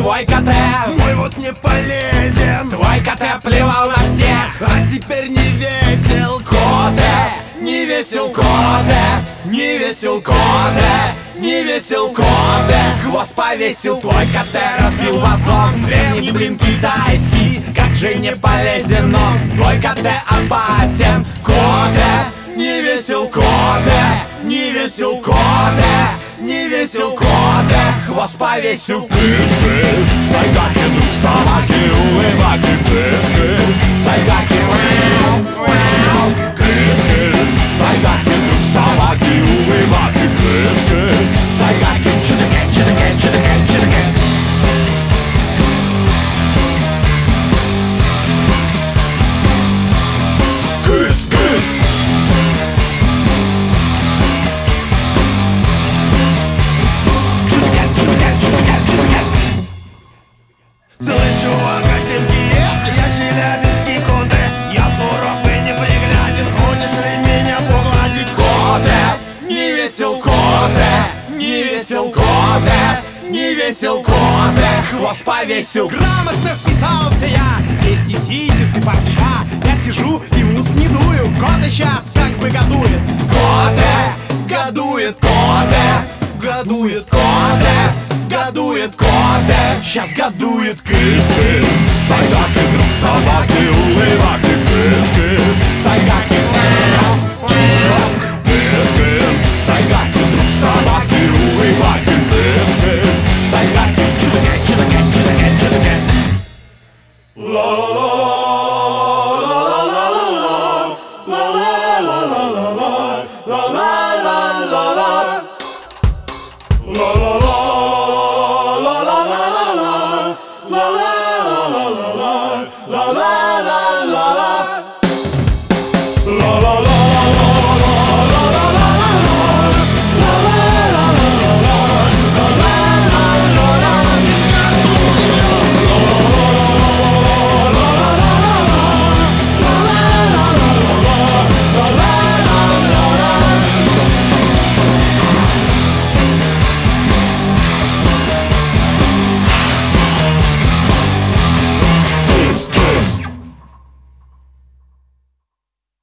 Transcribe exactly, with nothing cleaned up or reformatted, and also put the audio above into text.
твой КТ. Мой вот не полезен, Твой КТ плевал на всех, а теперь не весел. Коте, не весел коте, не весел коте, не весел коте. Хвост повесил, твой КТ разбил вазон. Древний блин китайский, как же не полезен он. Твой КТ опасен, коте, не весел коте, не весел коте, не весел коте. Хвост повесил. Кыс-кыс, сайгаки, друг собаки, улыбаки. Кыс-кыс, сайгаки, мяу, мяу. Кыс-кыс, сайгаки, друг собаки, улыбаки. Кыс-кыс, сайгаки, чудаке, чудаке, чудаке, чудаке. Кыс-кыс. Слышь, чувак, Осенькие, я челябинский коте. Я суров и непригляден, хочешь ли меня погладить? Коте, не весел коте, не весел коте, не весел коте. Хвост повесил. Грамотно вписался я, есть и ситец, и парша. Я сижу и в ус не дую, кота сейчас как бы годует. Коте, годует коте, годует коте, годует коте. Сейчас годует. Кыс-кыс, сайгаки, друг собаки, улыбаки. Кыс-кыс, сайгаки, мяу, мяу. Кыс-кыс, сайгаки, друг собаки, улыбаки. Кыс-кыс, сайгаки, чудаке, чудаке, чудаке, чудаке. Ла-ла-ла-ла-ла-ла-ла-ла-ла-ла-ла-ла-ла-ла-ла-ла-ла.